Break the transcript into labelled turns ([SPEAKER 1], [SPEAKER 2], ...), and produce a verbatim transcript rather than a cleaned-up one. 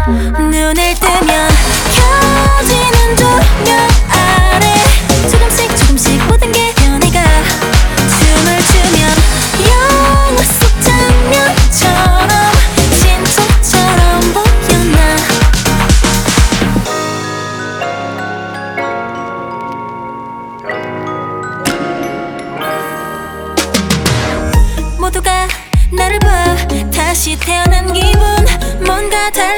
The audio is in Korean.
[SPEAKER 1] 눈을 뜨면 켜지는 조명 아래 조금씩 조금씩 모든 게 변해가 춤을 추면 영화 속 장면처럼 신토처럼 보였나. 모두가 나를 봐 다시 태어난 기분 뭔가 달라.